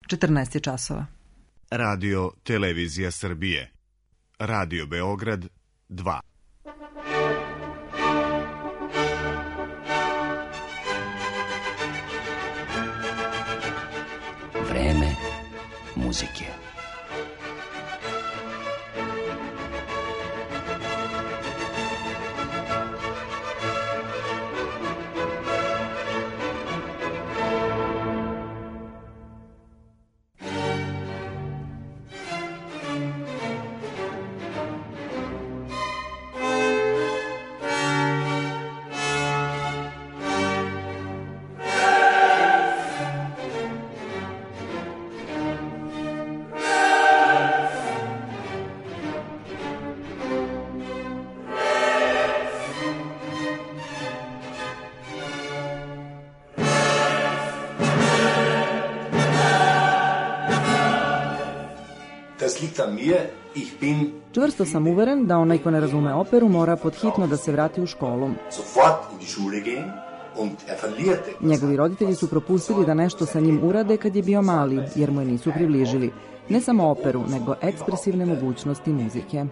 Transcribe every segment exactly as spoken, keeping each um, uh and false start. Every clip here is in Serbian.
četrnaest je časova. Radio Televizija Srbije. Radio Beograd dva. Vreme muzike. Čvrsto sam uveren da onaj ko ne razume operu mora podhitno da se vrati u školu. Njegovi roditelji su propustili da nešto sa njim urade kad je bio mali, jer mu je nisu približili. Ne samo operu, nego ekspresivne mogućnosti muzike.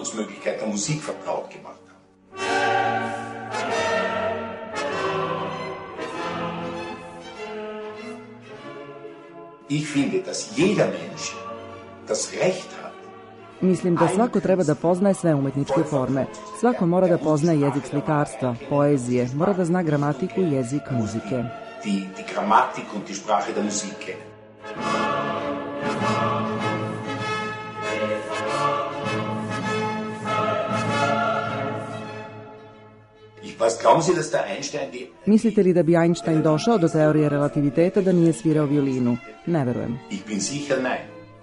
Ich finde, dass jeder Mensch das Recht hat. Mislim da svako treba da poznaje sve umetničke forme. Svako mora da poznaje jezik slikarstva, poezije, mora da zna gramatiku i jezik muzike. Die, die Grammatik und die Sprache der Musik kennen. Was glauben Sie, dass der Einstein die... Mislite li da bi Einstein došao do teorije relativiteta da nije svirao violinu? Ne verujem. Ich bin sicher nein.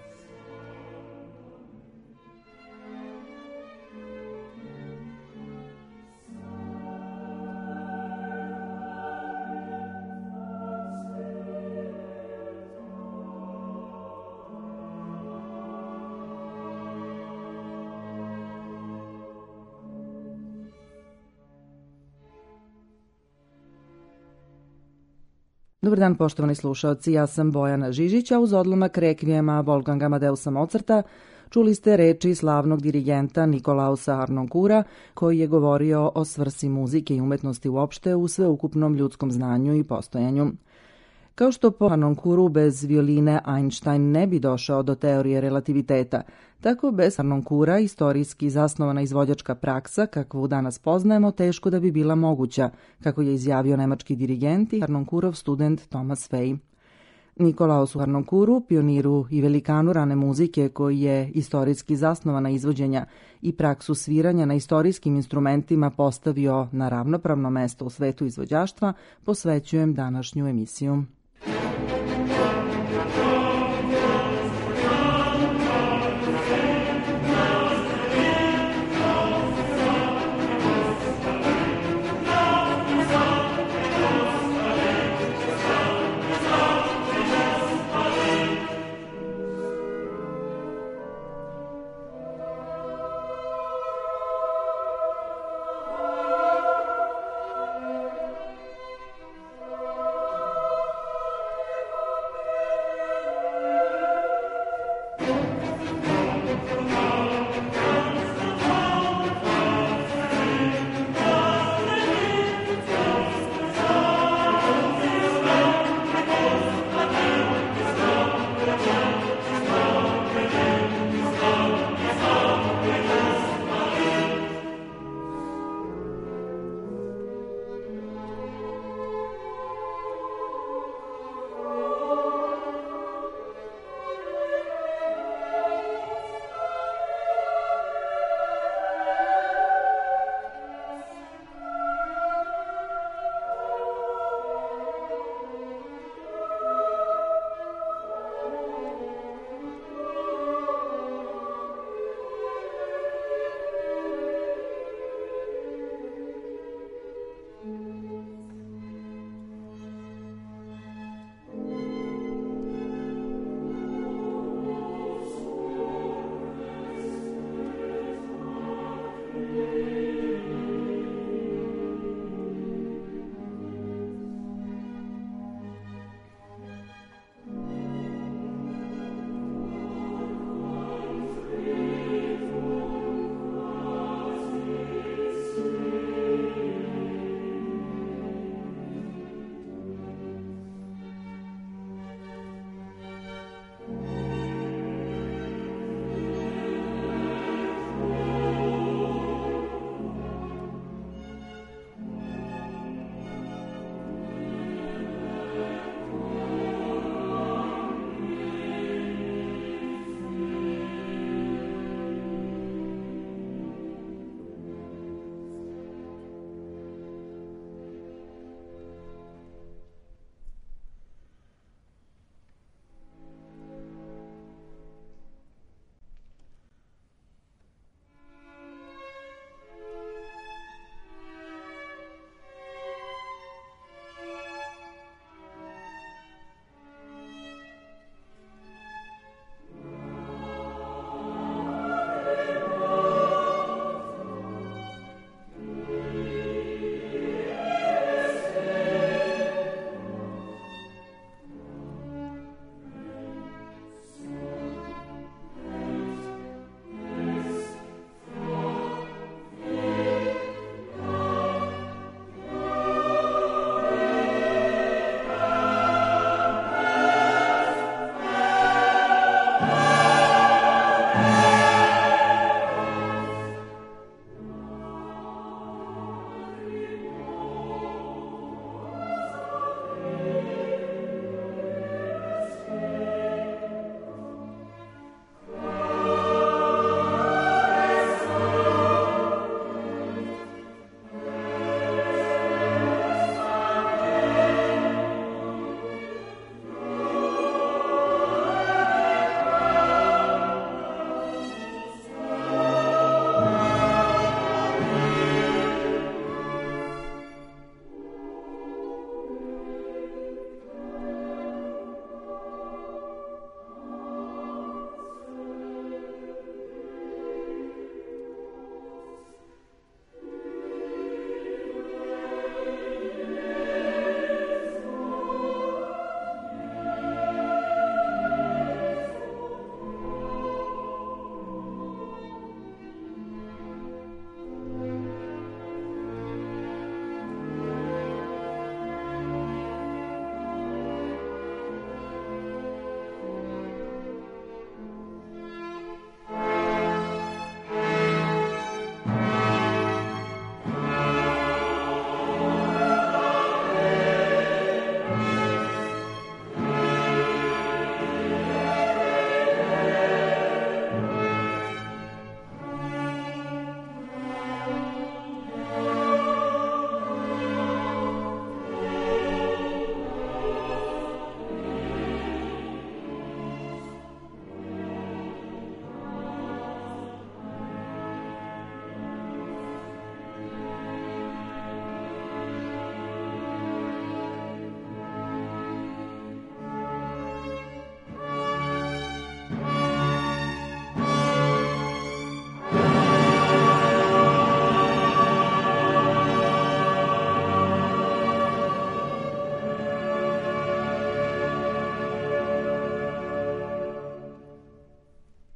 Dobar dan, poštovani slušaoci, ja sam Bojana Žižić, a uz odlomak rekvijema Wolfganga Amadeusa Mozarta čuli ste reči slavnog dirigenta Nikolausa Harnonkura, koji je govorio o svrsi muzike i umetnosti uopšte u sveukupnom ljudskom znanju i postojanju. Kao što po Harnonkuru bez violine Einstein ne bi došao do teorije relativiteta, tako bez Harnonkura istorijski zasnovana izvođačka praksa, kakvu danas poznajemo, teško da bi bila moguća, kako je izjavio nemački dirigent i Harnonkurov student Thomas Fay. Nikolausu Harnonkuru, pioniru i velikanu rane muzike koji je istorijski zasnovana izvođenja i praksu sviranja na istorijskim instrumentima postavio na ravnopravno mesto u svetu izvođaštva, posvećujem današnju emisiju.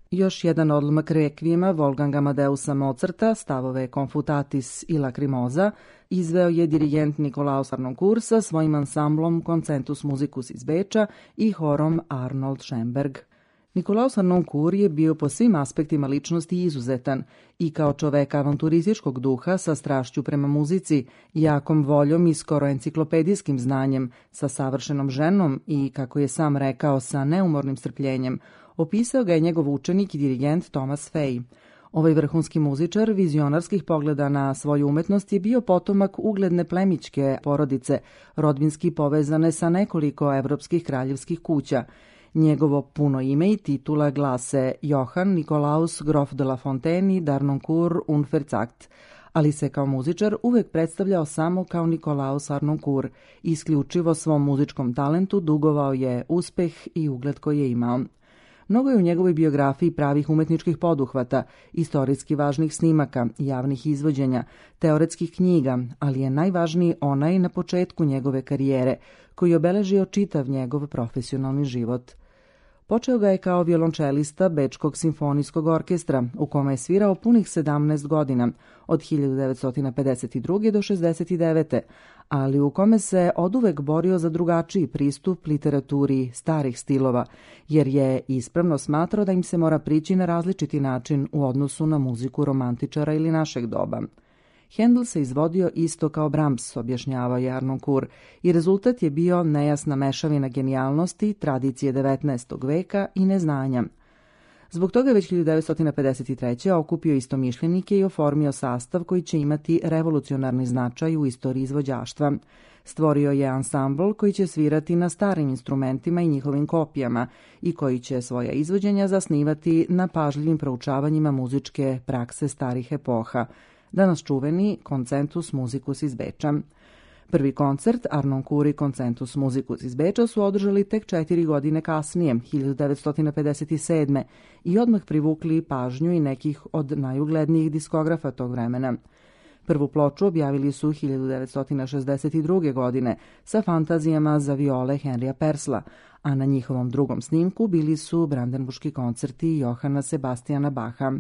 Još jedan odlomak rekvijema Wolfganga Amadeusa Mozarta, stavove Confutatis i Lacrimosa, izveo je dirigent Nikolaus Harnoncourt sa svojim ansamblom Concentus Musicus iz Beča i horom Arnold Schoenberg. Nikolaus Harnoncourt je bio po svim aspektima ličnosti izuzetan i kao čovek avanturističkog duha sa strašću prema muzici, jakom voljom i skoro enciklopedijskim znanjem, sa savršenom ženom i, kako je sam rekao, sa neumornim strpljenjem, opisao ga je njegov učenik i dirigent Thomas Fay. Ovaj vrhunski muzičar vizionarskih pogleda na svoju umetnost je bio potomak ugledne plemićke porodice, rodbinski povezane sa nekoliko evropskih kraljevskih kuća. Njegovo puno ime i titula glase Johann Nikolaus Grof de la Fontaine d'Harnoncourt und Verzagt, ali se kao muzičar uvek predstavljao samo kao Nikolaus Harnoncourt i isključivo svom muzičkom talentu dugovao je uspeh i ugled koji je imao. Mnogo je u njegovoj biografiji pravih umetničkih poduhvata, istorijski važnih snimaka, javnih izvođenja, teoretskih knjiga, ali je najvažniji onaj na početku njegove karijere, koji je obeležio čitav njegov profesionalni život. Počeo ga je kao violončelista Bečkog simfonijskog orkestra, u kome je svirao punih sedamnaest godina, od hiljadu devetsto pedeset druge. do šezdeset devete. ali u kome se oduvek borio za drugačiji pristup literaturi starih stilova, jer je ispravno smatrao da im se mora prići na različiti način u odnosu na muziku romantičara ili našeg doba. Handel se izvodio isto kao Brahms, objašnjavao je Harnoncourt, i rezultat je bio nejasna mešavina genijalnosti, tradicije devetnaestog veka i neznanja. Zbog toga je već hiljadu devetsto pedeset treće. okupio istomišljenike i oformio sastav koji će imati revolucionarni značaj u istoriji izvođaštva. Stvorio je ansambl koji će svirati na starim instrumentima i njihovim kopijama i koji će svoja izvođenja zasnivati na pažljivim proučavanjima muzičke prakse starih epoha, danas čuveni Concentus Musicus iz Beča. Prvi koncert, Harnoncourt i Concentus Musicus iz Beča, su održali tek četiri godine kasnije, hiljadu devetsto pedeset sedme. i odmah privukli pažnju i nekih od najuglednijih diskografa tog vremena. Prvu ploču objavili su hiljadu devetsto šezdeset druge. godine sa fantazijama za viole Henrya Purcella, a na njihovom drugom snimku bili su Brandenburški koncerti Johana Sebastiana Bacha.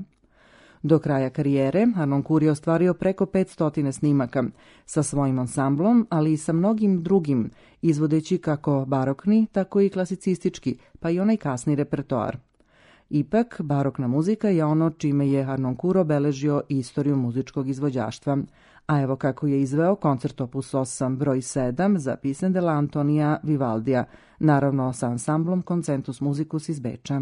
Do kraja karijere Harnoncourt je ostvario preko petsto snimaka sa svojim ansamblom, ali i sa mnogim drugim, izvodeći kako barokni, tako i klasicistički, pa i onaj kasni repertoar. Ipak, barokna muzika je ono čime je Harnoncourt obeležio istoriju muzičkog izvođaštva. A evo kako je izveo koncert opus osam broj sedam za Pisend della Antonia Vivaldija, naravno sa ansamblom Concentus Musicus iz Beča.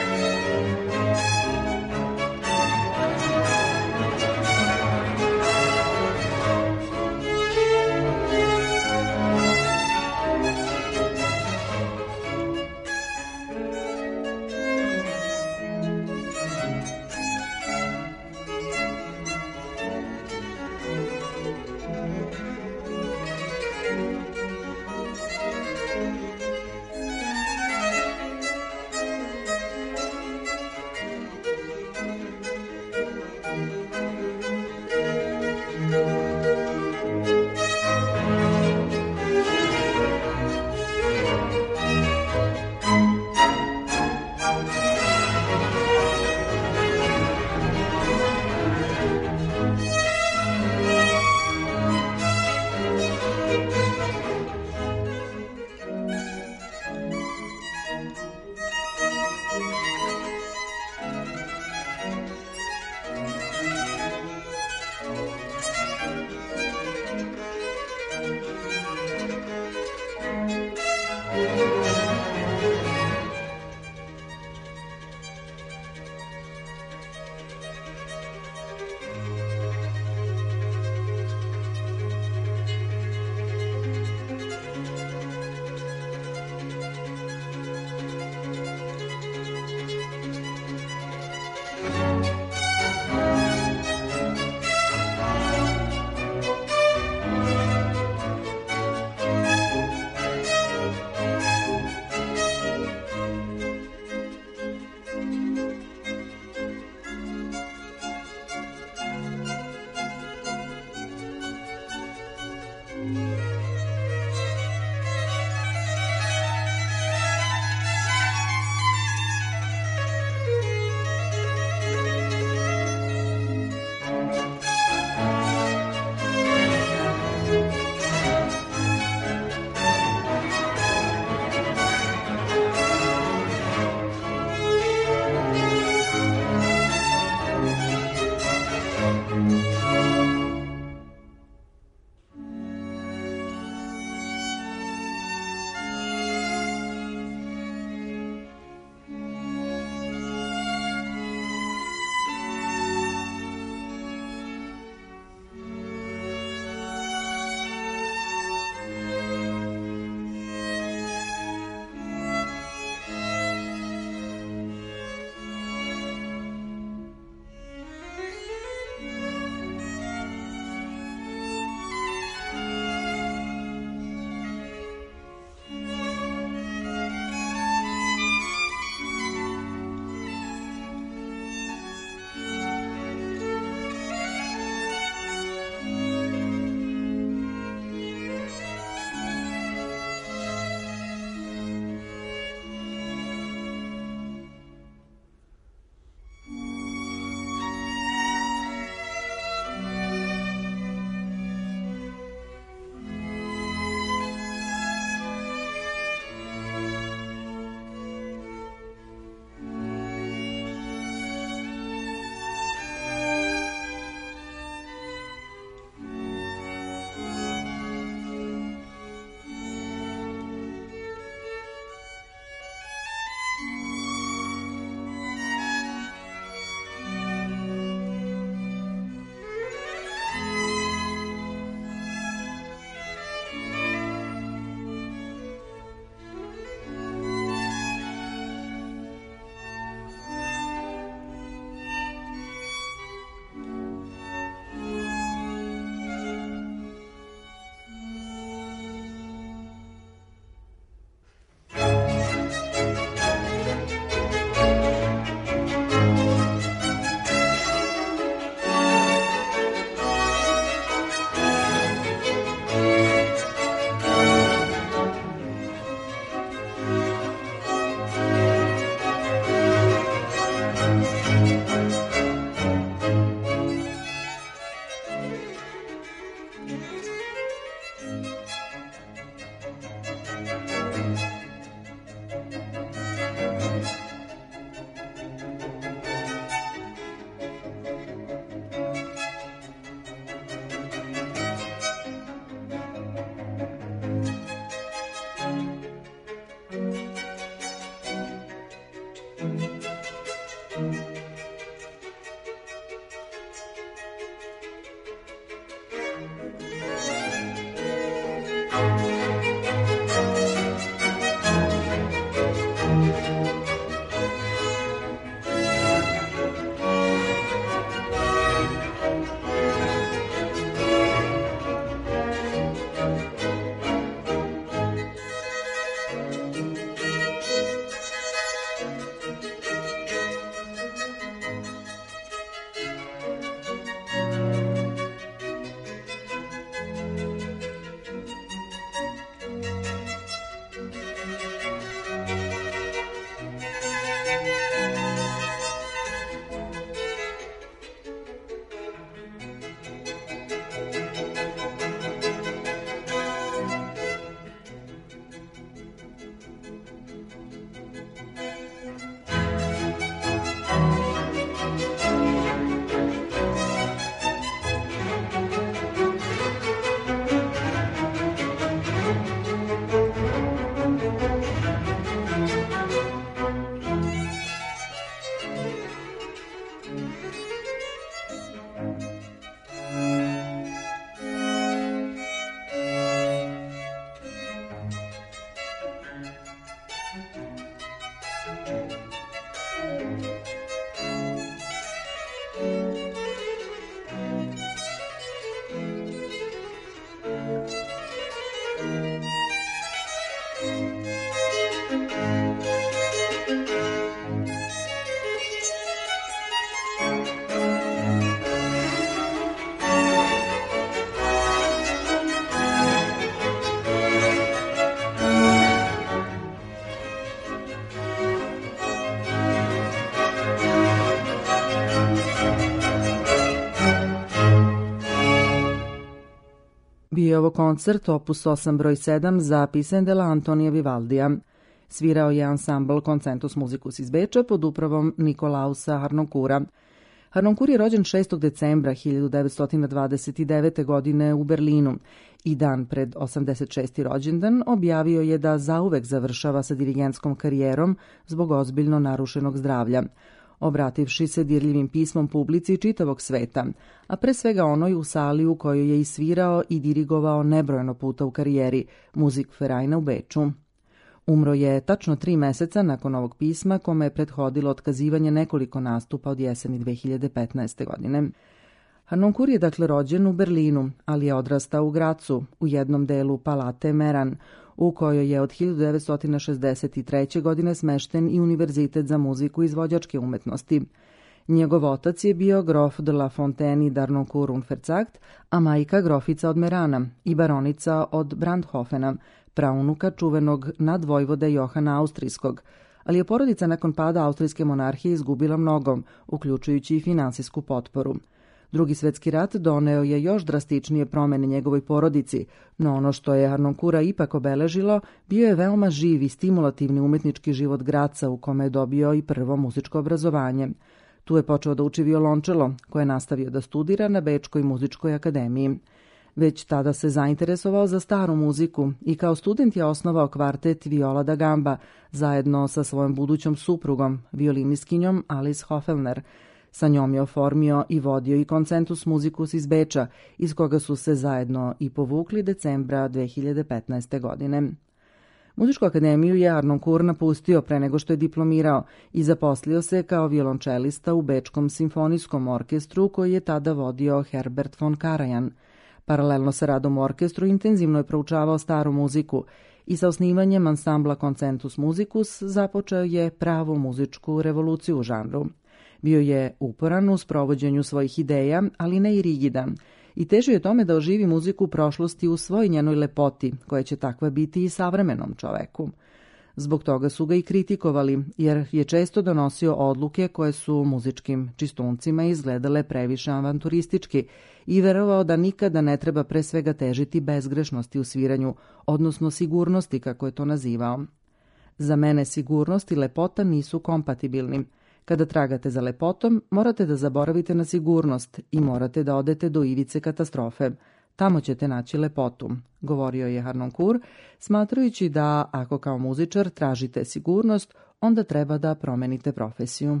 Bio je ovo koncert opus osam broj sedam za Pisendela Antonija Vivaldija. Svirao je ansambl Concentus Musicus iz Beča pod upravom Nikolausa Harnonkura. Harnonkur je rođen šestog decembra hiljadu devetsto dvadeset devete. godine u Berlinu i dan pred osamdeset šesti rođendan objavio je da zauvek završava sa dirigentskom karijerom zbog ozbiljno narušenog zdravlja, obrativši se dirljivim pismom publici čitavog sveta, a pre svega onoj u sali u kojoj je i svirao i dirigovao nebrojeno puta u karijeri, Musikvereina u Beču. Umro je tačno tri meseca nakon ovog pisma, kome je prethodilo otkazivanje nekoliko nastupa od jeseni dve hiljade petnaeste. godine. Harnonkur je dakle rođen u Berlinu, ali je odrastao u Gracu, u jednom delu Palate Meran, u kojoj je od hiljadu devetsto šezdeset treće. godine smešten i Univerzitet za muziku i izvođačke umetnosti. Njegov otac je bio grof de la Fontaine i Darnoncourt-Unverzagt, a majka grofica od Merana i baronica od Brandhofena, praunuka čuvenog nadvojvode Johana Austrijskog, ali je porodica nakon pada austrijske monarhije izgubila mnogo, uključujući i finansijsku potporu. Drugi svetski rat doneo je još drastičnije promene njegovoj porodici, no ono što je Harnonkura ipak obeležilo bio je veoma živ i stimulativni umetnički život Graca u kome je dobio i prvo muzičko obrazovanje. Tu je počeo da uči violončelo, koje je nastavio da studira na Bečkoj muzičkoj akademiji. Već tada se zainteresovao za staru muziku i kao student je osnovao kvartet Viola da Gamba zajedno sa svojom budućom suprugom, violinistkinjom Alice Hofelner. Sa njom je oformio i vodio i Concentus Musicus iz Beča, iz koga su se zajedno i povukli decembra dve hiljade petnaeste. godine. Muzičku akademiju je Harnonkur napustio pre nego što je diplomirao i zaposlio se kao violončelista u Bečkom simfonijskom orkestru koji je tada vodio Herbert von Karajan. Paralelno sa radom u orkestru intenzivno je proučavao staru muziku i sa osnivanjem ansambla Concentus Musicus započeo je pravu muzičku revoluciju u žanru. Bio je uporan u sprovođenju svojih ideja, ali ne i rigidan, i težio je tome da oživi muziku prošlosti u svoj njenoj lepoti, koja će takva biti i savremenom čoveku. Zbog toga su ga i kritikovali, jer je često donosio odluke koje su muzičkim čistuncima izgledale previše avanturistički i verovao da nikada ne treba pre svega težiti bezgrešnosti u sviranju, odnosno sigurnosti, kako je to nazivao. Za mene sigurnost i lepota nisu kompatibilni. Kada tragate za lepotom, morate da zaboravite na sigurnost i morate da odete do ivice katastrofe. Tamo ćete naći lepotu, govorio je Harnonkur, smatrajući da ako kao muzičar tražite sigurnost, onda treba da promenite profesiju.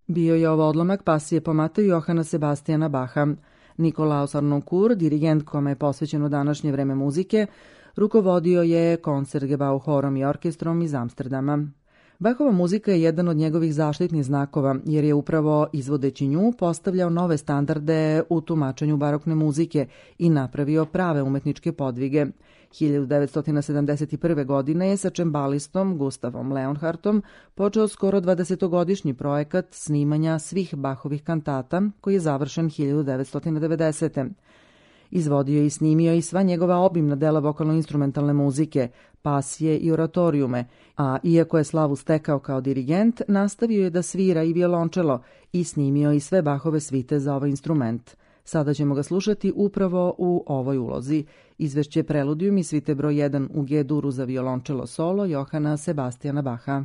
Bio je ovo odlomak pasije po Mateju Johana Sebastijana Baha. Nikolaus Harnoncourt, dirigent kome je posvećeno današnje vreme muzike, rukovodio je Concertgebouw horom i orkestrom iz Amsterdama. Bachova muzika je jedan od njegovih zaštitnih znakova, jer je upravo izvodeći nju postavljao nove standarde u tumačenju barokne muzike i napravio prave umetničke podvige. hiljadu devetsto sedamdeset prve. godine je sa čembalistom Gustavom Leonhardtom počeo skoro dvadesetogodišnji projekat snimanja svih Bachovih kantata, koji je završen hiljadu devetsto devedesete. Izvodio i snimio i sva njegova obimna dela vokalno-instrumentalne muzike, pasije i oratorijume, a iako je slavu stekao kao dirigent, nastavio je da svira i violončelo i snimio i sve Bachove svite za ovaj instrument. Sada ćemo ga slušati upravo u ovoj ulozi. Izvešće Preludijum i svite broj jedan u G-duru za violončelo solo Johana Sebastijana Baha.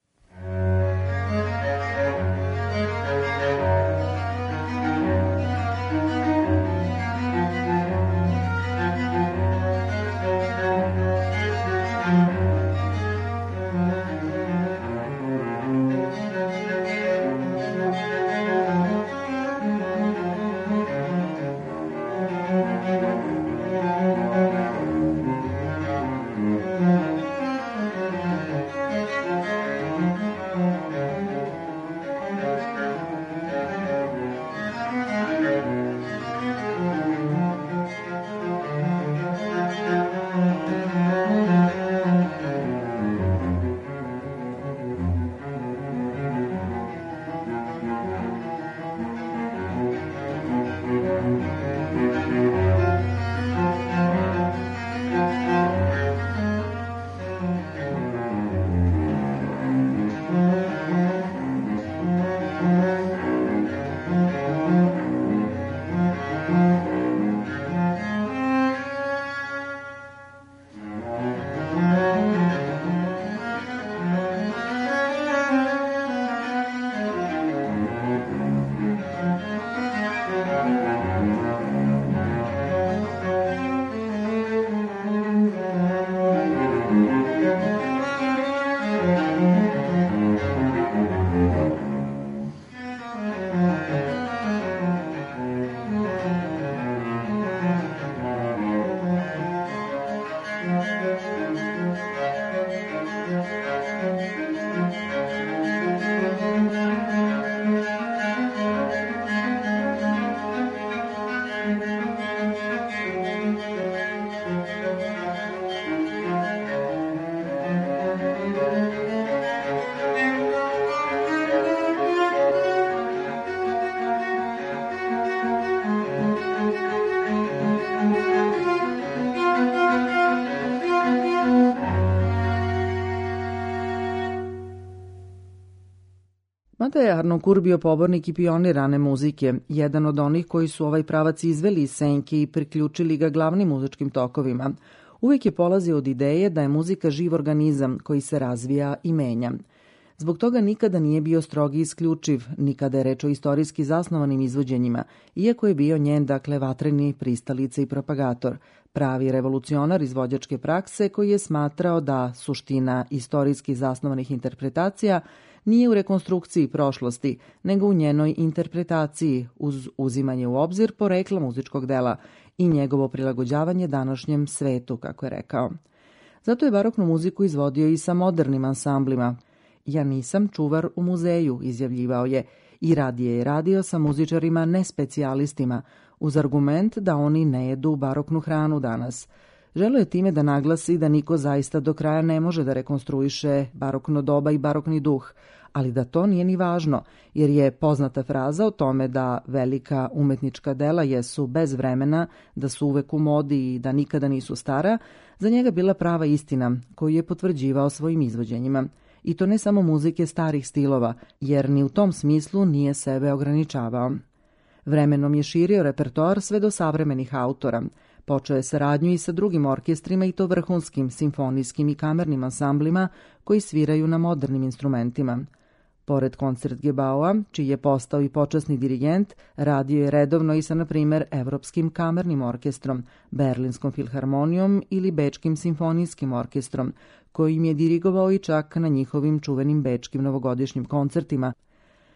Mada je Harnoncourt bio pobornik i pionir rane muzike, jedan od onih koji su ovaj pravac izveli iz senke i priključili ga glavnim muzičkim tokovima, uvijek je polazio od ideje da je muzika živ organizam koji se razvija i menja. Zbog toga nikada nije bio strog i isključiv, nikada je reč o istorijski zasnovanim izvođenjima, iako je bio njen, dakle, vatreni pristalica i propagator, pravi revolucionar izvođačke prakse koji je smatrao da suština istorijski zasnovanih interpretacija nije u rekonstrukciji prošlosti, nego u njenoj interpretaciji uz uzimanje u obzir porekla muzičkog dela i njegovo prilagođavanje današnjem svetu, kako je rekao. Zato je baroknu muziku izvodio i sa modernim ansamblima. Ja nisam čuvar u muzeju, izjavljivao je, i radije je radio sa muzičarima nespecijalistima, uz argument da oni ne jedu baroknu hranu danas. Želeo je time da naglasi da niko zaista do kraja ne može da rekonstruiše barokno doba i barokni duh, ali da to nije ni važno, jer je poznata fraza o tome da velika umetnička dela jesu bez vremena, da su uvek u modi i da nikada nisu stara, za njega bila prava istina koju je potvrđivao svojim izvođenjima. I to ne samo muzike starih stilova, jer ni u tom smislu nije sebe ograničavao. Vremenom je širio repertoar sve do savremenih autora. Počeo je saradnju i sa drugim orkestrima i to vrhunskim, simfonijskim i kamernim ansamblima koji sviraju na modernim instrumentima. Pored Concertgebouwa, čiji je postao i počasni dirigent, radio je redovno i sa, na primjer, Evropskim kamernim orkestrom, Berlinskom filharmonijom ili Bečkim simfonijskim orkestrom, kojim je dirigovao i čak na njihovim čuvenim bečkim novogodišnjim koncertima.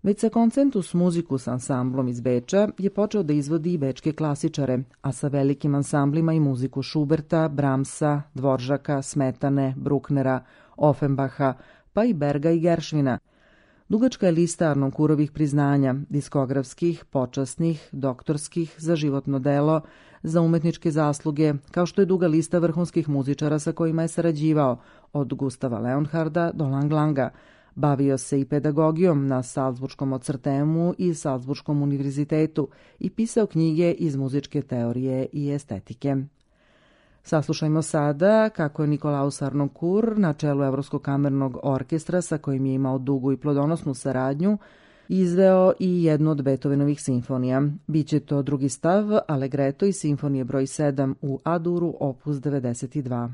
Već sa Concentus Musicus ansamblom iz Beča je počeo da izvodi i bečke klasičare, a sa velikim ansamblima i muziku Schuberta, Brahmsa, Dvoržaka, Smetane, Brucknera, Offenbacha, pa i Berga i Gershwina. Dugačka je lista Arnonkurovih priznanja, diskografskih, počasnih, doktorskih, za životno delo, za umetničke zasluge, kao što je duga lista vrhunskih muzičara sa kojima je sarađivao, od Gustava Leonharda do Lang Langa. Bavio se i pedagogijom na Salzburškom Mozarteum i Salzburškom univerzitetu i pisao knjige iz muzičke teorije i estetike. Saslušajmo sada kako je Nikolaus Harnoncourt na čelu Evropskog kamernog orkestra, sa kojim je imao dugu i plodonosnu saradnju, izveo i jednu od Beethovenovih simfonija. Biće to drugi stav, Allegretto iz simfonije broj sedam u A-duru, opus devedeset dva.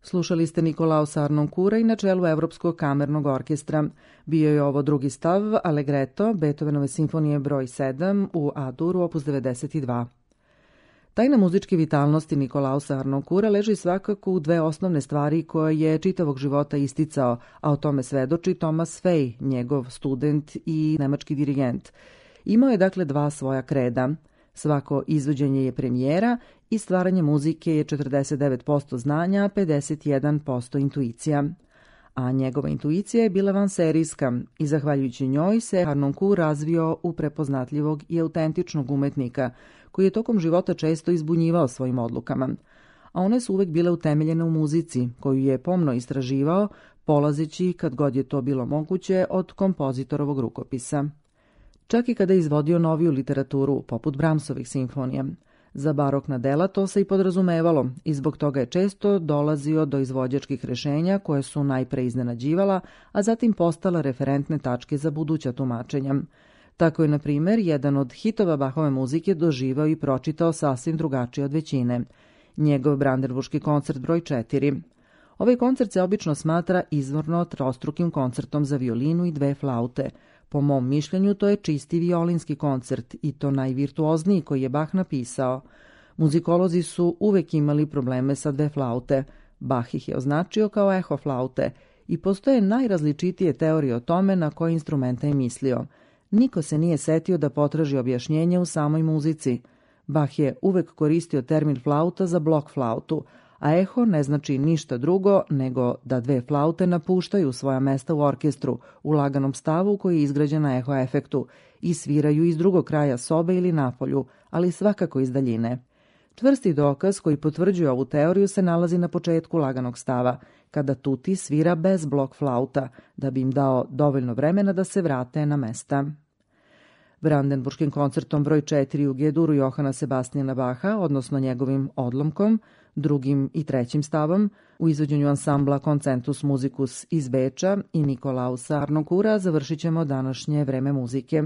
Slušali ste Nikolausa Harnonkura i na čelu Evropskog kamernog orkestra. Bio je ovo drugi stav, Allegretto, Beethovenove simfonije broj sedam u A-duru, opus devedeset dva. Tajna muzičke vitalnosti Nikolausa Harnonkura leži svakako u dve osnovne stvari koje je čitavog života isticao, a o tome svedoči Thomas Fay, njegov student i nemački dirigent. Imao je dakle dva svoja kreda. Svako izvođenje je premijera i stvaranje muzike je četrdeset devet posto znanja, a pedeset jedan posto intuicija. A njegova intuicija je bila vanserijska i zahvaljujući njoj se Harnoncourt razvio u prepoznatljivog i autentičnog umetnika, koji je tokom života često izbunjivao svojim odlukama. A one su uvek bile utemeljene u muzici, koju je pomno istraživao, polazeći, kad god je to bilo moguće, od kompozitorovog rukopisa. Čak i kada je izvodio noviju literaturu, poput Brahmsovih simfonija. Za barokna dela to se i podrazumevalo i zbog toga je često dolazio do izvođačkih rešenja koje su najpre iznenađivala, a zatim postala referentne tačke za buduća tumačenja. Tako je, na primjer, jedan od hitova Bachove muzike doživao i pročitao sasvim drugačije od većine. Njegov Brandenburški koncert broj četiri. Ovaj koncert se obično smatra izvorno trostrukim koncertom za violinu i dve flaute. Po mom mišljenju, to je čisti violinski koncert i to najvirtuozniji koji je Bach napisao. Muzikolozi su uvek imali probleme sa dve flaute. Bach ih je označio kao eho flaute i postoje najrazličitije teorije o tome na koje instrumenta je mislio. Niko se nije setio da potraži objašnjenje u samoj muzici. Bach je uvek koristio termin flauta za blok flautu, a eho ne znači ništa drugo nego da dve flaute napuštaju svoja mesta u orkestru u laganom stavu koji je izgrađen na eho efektu i sviraju iz drugog kraja sobe ili napolju, ali svakako iz daljine. Čvrsti dokaz koji potvrđuje ovu teoriju se nalazi na početku laganog stava, kada tuti svira bez blok flauta, da bi im dao dovoljno vremena da se vrate na mesta. Brandenburškim koncertom broj četiri u G-duru Johana Sebastijana Bacha, odnosno njegovim odlomkom, drugim i trećim stavom, u izvođenju ansambla Concentus Musicus iz Beča i Nikolausa Harnonkura završit ćemo današnje vreme muzike.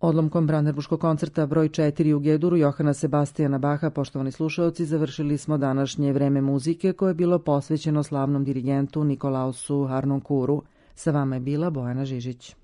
Odlomkom Brandenburškog koncerta broj četiri u G-duru Johana Sebastijana Baha, poštovani slušaoci, završili smo današnje vreme muzike koje je bilo posvećeno slavnom dirigentu Nikolausu Harnonkuru. Sa vama je bila Bojana Žižić.